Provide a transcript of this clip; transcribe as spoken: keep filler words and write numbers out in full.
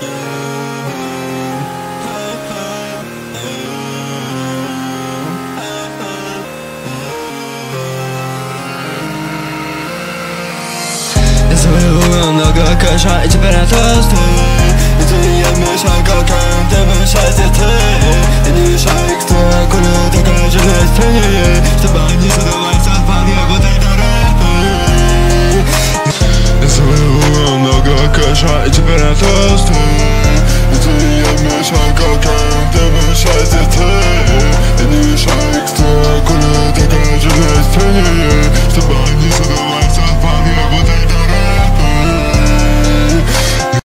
Я завоевал много кэша, и теперь я толстый. И ты не мешай, как ты мешай, ты. Я не мешаю, кто курю, такая же настроение, чтобы они задавались от парня вот это рэпы. Я завоевал много кэша, и теперь я толстый. И ты не мешай, как ты мешай, ты.